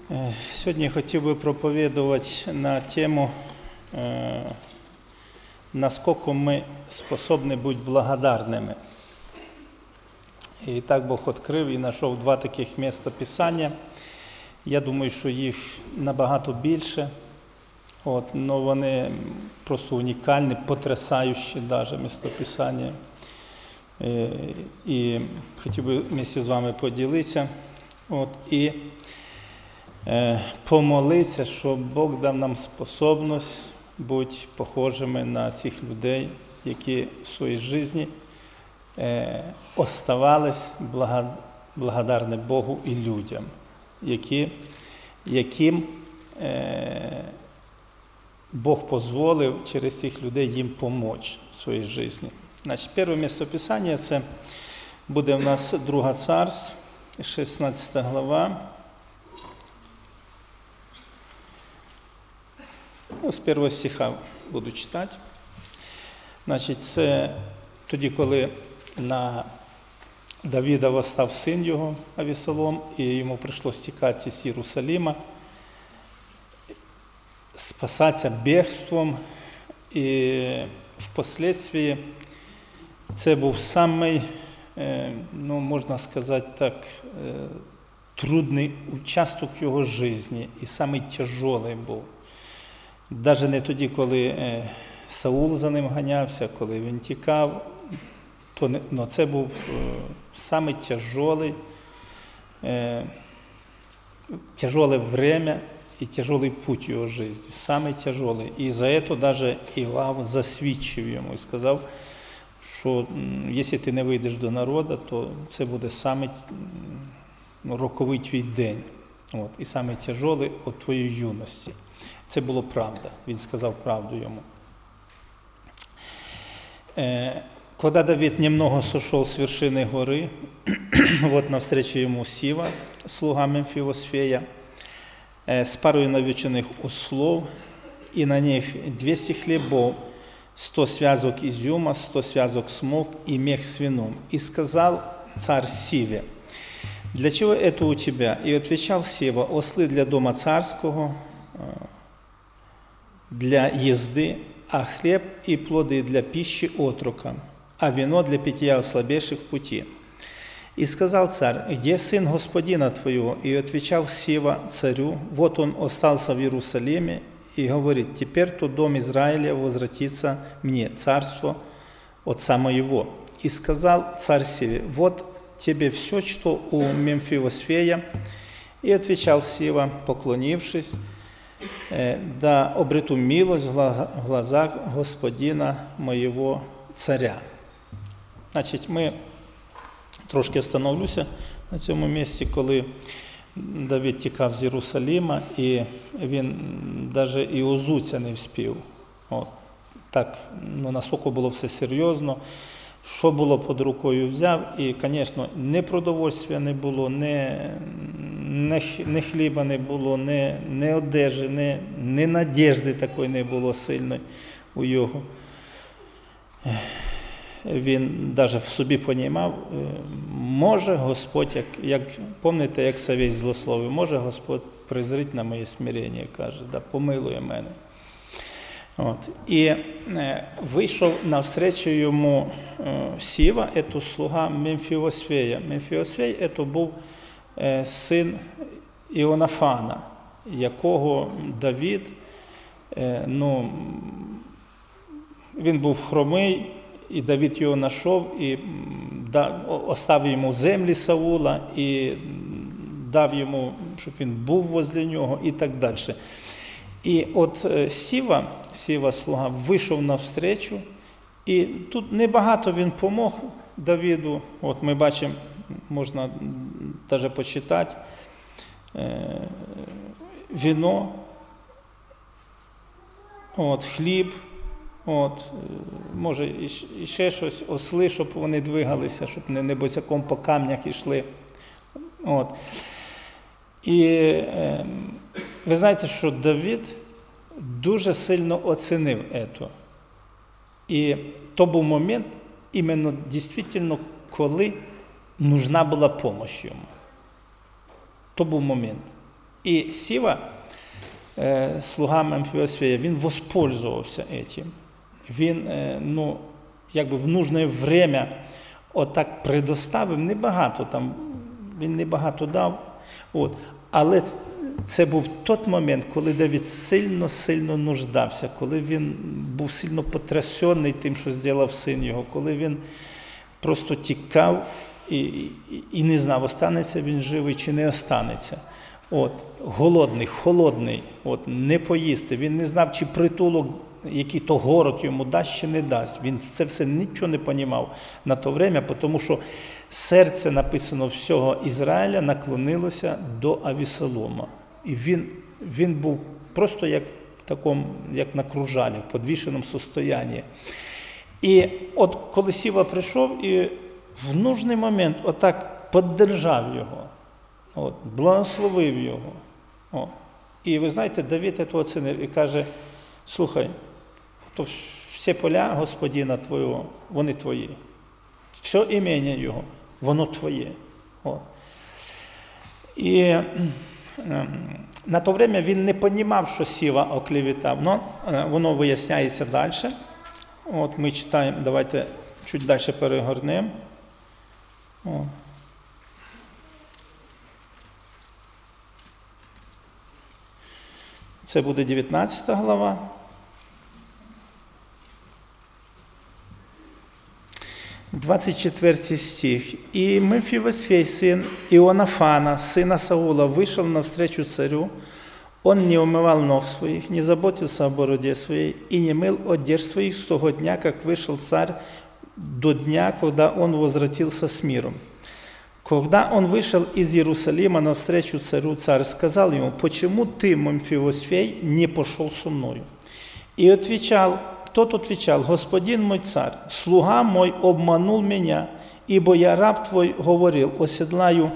Сьогодні я хотів би проповідувати на тему, наскільки ми способні бути благодарними. І так Бог відкрив і знайшов два таких місця Писання. Я думаю, що їх набагато більше, але вони просто унікальні, потрясаючі навіть місцеписання. І хотів би вместе з вами поділитися і помолитися, щоб Бог дав нам способність бути похожими на цих людей, які в своїй житті оставались благодарні Богу і людям, яким Бог дозволив через цих людей їм допомогти в своїй житті. Значить, перше місцеписання – це буде в нас 2 Царств, 16 глава. З першого стиха буду читати. Значить, це тоді, коли на Давида восстав син його, Авесолом, і йому прийшлося тікати з Єрусалима, спасатися бігством, і впоследствии це був самий, можна сказати так, трудний участок його житті і самий тяжелий був. Навіть не тоді, коли Саул за ним ганявся, коли він тікав, то це був самий тяжеле время і тяжелий путь його житті, самий тяжелий. І за це навіть Іов засвідчив йому і сказав, що якщо ти не вийдеш до народу, то це буде самий роковий твій день. І самий тяжелий від твоєї юності. Це було правда. Він сказав правду йому. Когда Давид немного сошел с вершины горы, навстречу ему Сива, слуга Мемфивосфея, с парой навьюченных ослов, и на них 200 хлебов, 100 связок изюма, 100 связок смок и мех с вином. И сказал царь Сиве: «Для чего это у тебя?» И отвечал Сива: «Ослы для дома царского, для езды, а хлеб и плоды для пищи отрокам, а вино для питья ослабевших в пути». И сказал царь: «Где сын господина твоего?» И отвечал Сива царю: «Вот он остался в Иерусалиме, и говорит: теперь-то дом Израиля возвратится мне, царство отца моего». И сказал царь Сиве: «Вот тебе все, что у Мемфивосфея». И отвечал Сива, поклонившись: «Да обрету милость в глазах господина моего царя». Значить, ми трошки остановлюся на цьому місці, коли Давид тікав з Єрусалима, і він навіть і озуться не вспів. Так, наскільки було все серйозно, що було під рукою взяв, і, звісно, ні продовольствия не було, ні хліба не було, ні одежі, ні надіжди такої не було сильної у його. Він навіть в собі понімав, може Господь, як пам'ятаєте, як Савій злословив, може Господь презрить на моє смирення, каже, да помилує мене. І вийшов навстречу йому Сіва, це слуга Мемфівосфея. Мемфівосфей – це був син Іонафана, якого Давид, він був хромий, і Давид його знайшов, і оставив йому землі Саула, і дав йому, щоб він був возле нього, і так далі. І от Сіва, слуга, вийшов навстречу, і тут небагато він помог Давиду. От ми бачимо, можна навіть почитати, вино, хліб, може і ще щось, осли, щоб вони двигалися, щоб не босяком по камнях йшли. І ви знаєте, що Давид дуже сильно оцінив це. І то був момент, іменно дійсно, коли нужна була допомога йому. То був момент. І Сіва, слуга Мемфіосфея, він воспользувався этим. Він, якби в нужне время отак предоставив, небагато там, він небагато дав. Але це був той момент, коли Давид сильно нуждався, коли він був сильно потрясений тим, що зробив син його, коли він просто тікав і не знав, останеться він живий чи не останеться. Голодний, холодний, не поїсти. Він не знав, чи притулок, який то город йому дасть, чи не дасть. Він це все нічого не розумів на то время, тому що серце, написано, всього Ізраїля наклонилося до Авісолома. І він був просто як на кружалі, в підвішеному стані. І коли Сіва прийшов і в нужний момент отак підтримав його, благословив його. І ви знаєте, Давид це оцінив і каже: слухай, то всі поля Господина Твого, вони твої. Все імення його, воно твоє. І на то время він не розумів, що Сіва оклеветав, але воно виясняється далі. Ми читаємо, давайте чуть далі перегорнемо. Це буде 19 глава. Двадцять 24 стих. «И Мемфивосфей, сын Ионафана, сына Саула, вышел навстречу царю. Он не умывал ног своих, не заботился о бороде своей и не мыл одежд своих с того дня, как вышел царь, до дня, когда он возвратился с миром. Когда он вышел из Иерусалима навстречу царю, царь сказал ему: почему ты, Мемфивосфей, не пошел со мною? И тот отвечал: господин мой царь, слуга мой обманул меня, ибо я, раб твой, говорил: оседлаю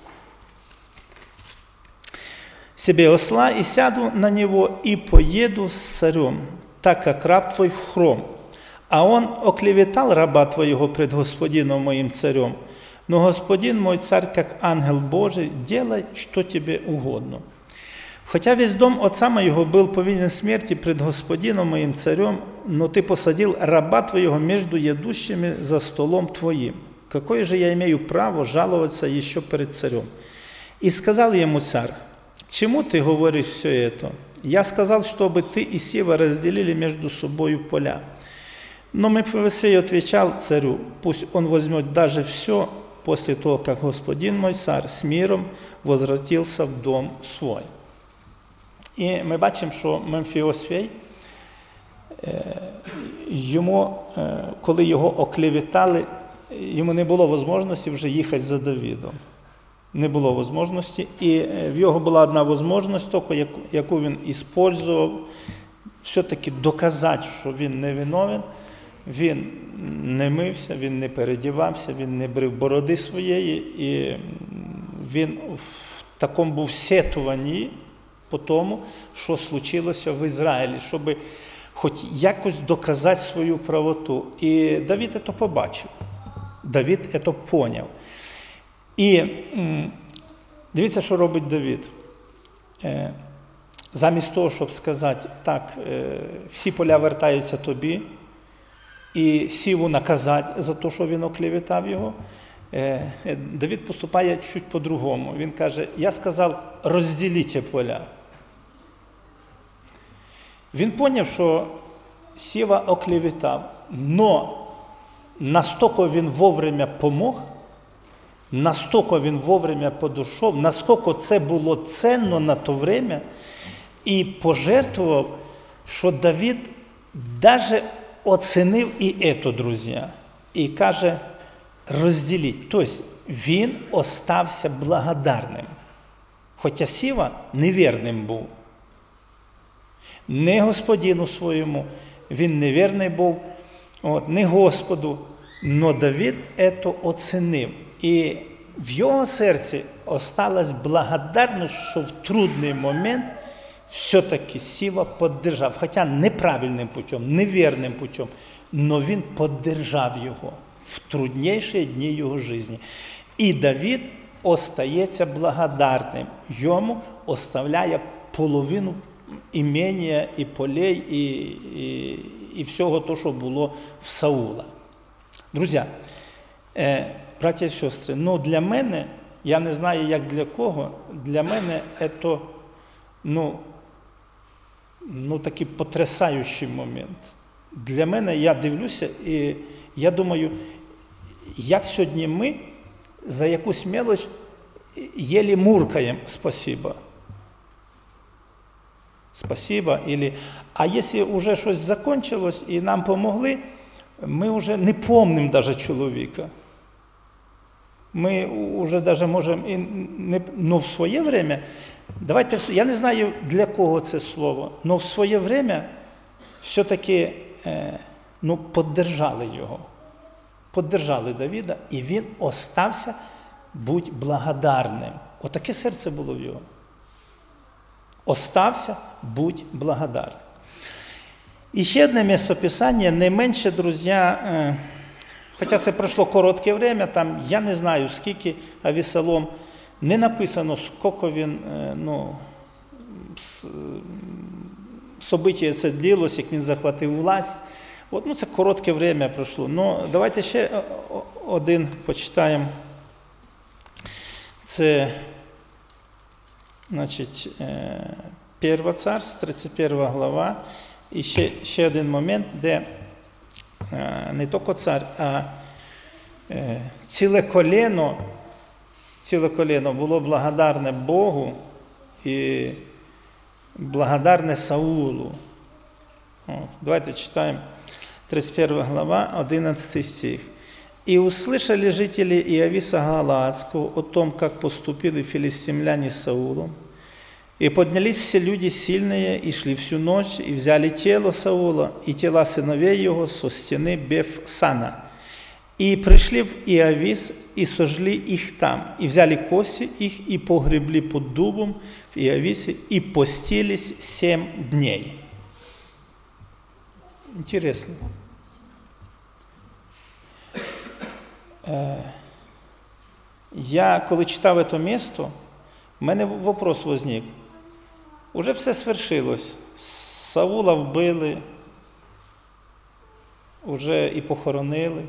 себе осла и сяду на него и поеду с царем, так как раб твой хром. А он оклеветал раба твоего пред господином моим царем. Но господин мой царь, как ангел Божий, делай, что тебе угодно. Хотя весь дом отца моего был повинен смерти пред господином моим царем, но ты посадил раба твоего между едущими за столом твоим. Какое же я имею право жаловаться еще перед царем? И сказал ему царь: чему ты говоришь все это? Я сказал, чтобы ты и Сива разделили между собою поля. Но Мемфивосфей отвечал царю: пусть он возьмет даже все после того, как господин мой царь с миром возвратился в дом свой. І ми бачимо, що Мемфіосфей, коли його оклеветали, йому не було можливості вже їхати за Давидом. Не було можливості. І в його була одна можливість, яку він використовував, все-таки доказати, що він не виновен. Він не мився, він не передівався, він не брив бороди своєї, і він в такому був сетуванні по тому, що случилося в Ізраїлі, щоб хоч якось доказати свою правоту. І Давид це побачив, Давид це поняв. І дивіться, що робить Давид. Замість того, щоб сказати: так, всі поля вертаються тобі, і Сіву наказати за те, що він оклеветав його, Давид поступає чуть по-другому. Він каже: я сказав, розділіть поля. Він поняв, що Сіва оклеветав, но настільки він вовремя помог, настільки він вовремя подійшов, наскільки це було ценно на то время, і пожертвував, що Давид навіть оцінив і це, друзі. І каже: розділіть. Тобто він остався благодарним. Хоча Сіва невірним був. Не господину своєму, він невірний був, не Господу, но Давид це оцінив. І в його серці осталась благодарність, що в трудний момент все-таки Сіва підтримав, хоча неправильним путем, невірним путем, но він підтримав його в трудніші дні його життя. І Давид остається благодарним. Йому оставляє половину імення і полей, і всього того, що було в Саула. Друзі, браття і сестри, для мене, я не знаю, як для кого, для мене це, такий потрясаючий момент. Для мене, я дивлюся, і я думаю, як сьогодні ми за якусь мелоч єлі муркаємо «спасибо». Спасибо. А якщо вже щось закінчилось і нам помогли, ми вже не пам'ятаємо навіть чоловіка. Ми вже навіть можемо, в своє время, я не знаю, для кого це слово, але в своє время все-таки, поддержали його. Поддержали Давида, і він остався будь благодарним. Отаке серце було в його. Остався, будь благодарним. І ще одне місцеписання, не менше, друзі, хоча це пройшло коротке время, там я не знаю, скільки Авесолом, не написано, скільки він, событие це длилось, як він захватив власть. Це коротке время пройшло. Давайте ще один почитаємо. Це, значить, 1 Царств, 31 глава. І ще один момент, де не тільки цар, а ціле колено було благодарне Богу і благодарне Саулу. Давайте читаємо 31 глава, 11 стих. «И услышали жители Иависа Галаадского о том, как поступили филистимляне с Саулом, и поднялись все люди сильные, и шли всю ночь, и взяли тело Саула, и тела сыновей его со стены Бефсана, и пришли в Иавис, и сожгли их там, и взяли кости их, и погребли под дубом в Иависе, и постились 7 дней». Интересно. Я, коли читав це місто, в мене вопрос возник. Уже все свершилось. Саула вбили, вже і похоронили.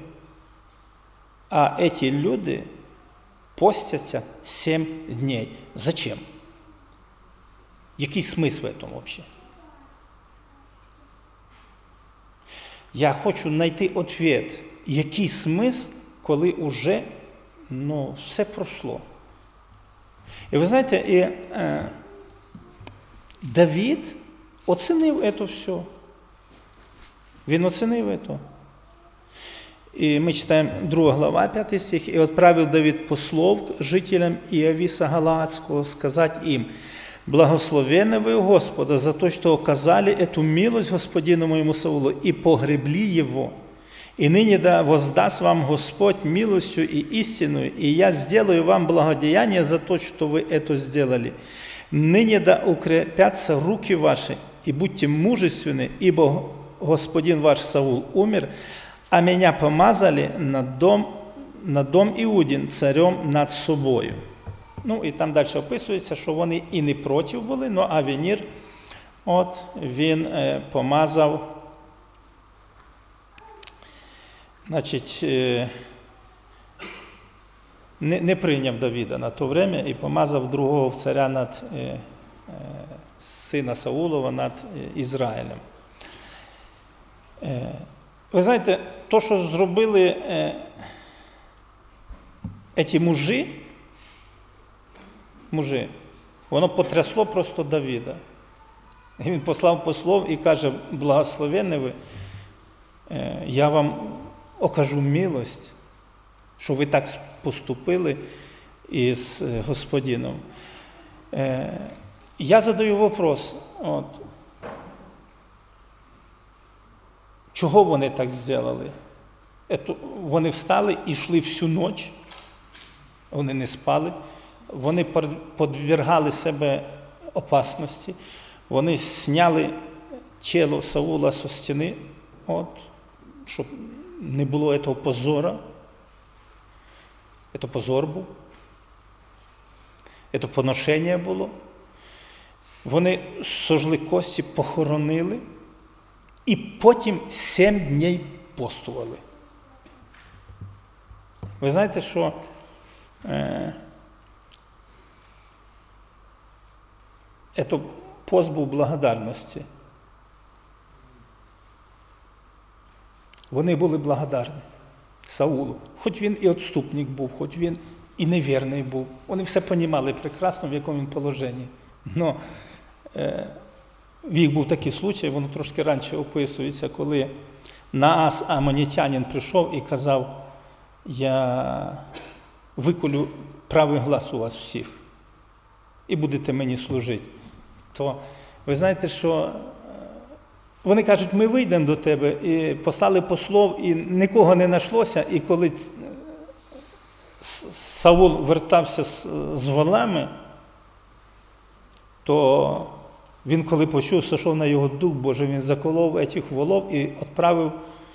А ці люди постяться 7 днів. Зачем? Який смисл в цьому взагалі? Я хочу знайти відповідь, який смисл, коли вже все пройшло. І ви знаєте, Давид оцінив це все. Він оцінив це. І ми читаємо 2 глава, 5 стих. «И отправил Давид послов к жителям Иависа Галаадского сказать им: благословенны вы Господа за то, что оказали эту милость господину моему Саулу и погребли его. И ныне да воздаст вам Господь милостью и истинную, и я сделаю вам благодеяние за то, что вы это сделали. Ныне да укрепятся руки ваши, и будьте мужественны, ибо господин ваш Саул умер, а меня помазали на дом Іудин царем над собою». І там далі описується, що вони і не проти були, але Авенір, він помазав, значить, не прийняв Давида на то время і помазав другого царя над сина Саулова над Ізраїлем. Ви знаєте, то, що зробили ці мужі, воно потрясло просто Давида. І він послав послов і каже: благословенні ви, я вам окажу милость, що ви так поступили із Господином. Я задаю вопрос, чого вони так зробили? Вони встали і йшли всю ніч, вони не спали, вони підвергали себе опасності, вони зняли тіло Саула зі стіни, щоб не було цього позору. Це позор був. Це поношення було. Вони сожгли кості, похоронили і потім 7 днів постували. Ви знаєте, що це пост був благодарності. Вони були благодарні Саулу. Хоч він і відступник був, хоч він і невірний був. Вони все розуміли прекрасно, в якому він положенні. Но в їх був такий случай, воно трошки раніше описується, коли Наас, амонітянин, прийшов і казав: я виколю правий глаз у вас всіх і будете мені служити. То ви знаєте, що вони кажуть, ми вийдемо до тебе, і послали послов, і нікого не знайшлося, і коли Саул вертався з волами, то він, коли почув, сошов на його дух Божий, він заколов цих волов і відправив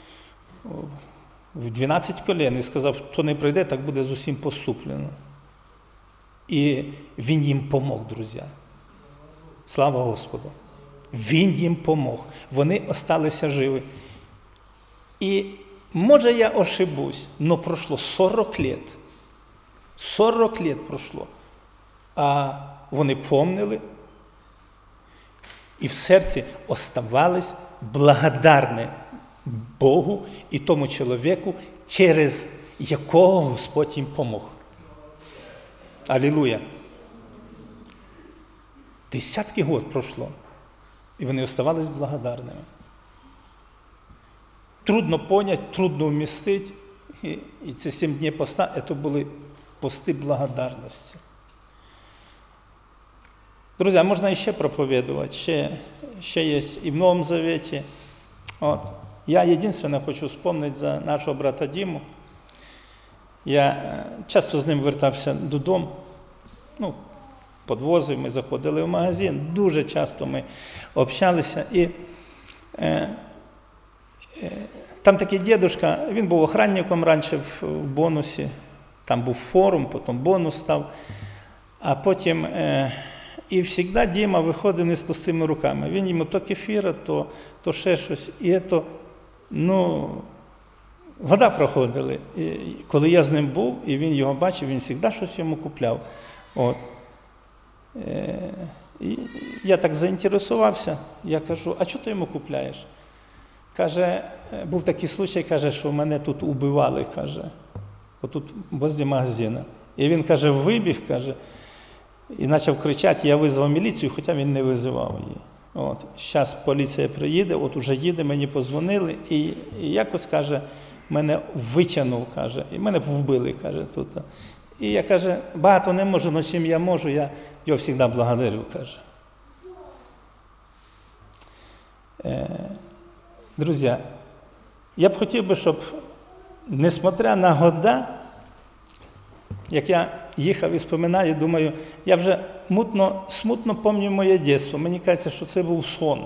в 12 колен і сказав, хто не прийде, так буде з усім поступлено. І він їм помог, друзі. Слава Господу! Він їм помог. Вони осталися живі. І, може, я ошибусь, але пройшло 40 років. 40 років пройшло. А вони помнили і в серці оставались благодарні Богу і тому чоловіку, через якого Господь їм помог. Алілуя! Десятки років пройшло, і вони оставались благодарними. Трудно поняти, трудно вмістити, і ці 7 днів поста – це були пости благодарності. Друзі, можна ще проповідувати, ще є і в Новому Завіті. От. Я єдине хочу вспомнити за нашого брата Діму. Я часто з ним вертався додому, підвозив, ми заходили в магазин, дуже часто ми общалися. І там такий дідушка, він був охранником раніше в бонусі, там був форум, потім бонус став, а потім... І завжди Діма виходив не з пустими руками. Він йому то кефіра, то ще щось. І це, года проходили. І коли я з ним був, і він його бачив, він завжди щось йому купляв. От. І я так заінтересувався, я кажу, а чого ти йому купляєш? Каже, був такий случай, каже, що мене тут убивали, каже, отут возле магазину. І він, каже, вибіг, каже, і почав кричати, я визвав міліцію, хоча він не визивав її. От. Зараз поліція приїде, от уже їде, мені подзвонили, і якось, каже, мене витягнув, каже, і мене вбили, каже, тут. І я, каже, багато не можу, але чим я можу, я його завжди благодарю, каже. Друзі, я б хотів би, щоб, несмотря на года, як я їхав і споминаю, думаю, я вже смутно пам'ятаю моє дитинство. Мені кажеться, що це був сон.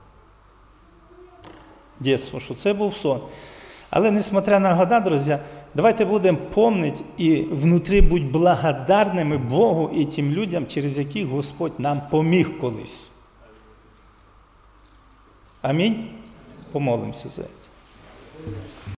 Дитинство, що це був сон. Але, несмотря на года, друзі, давайте будемо пам'ятати і внутрі бути благодарними Богу і тим людям, через яких Господь нам поміг колись. Амінь? Помолимося за це.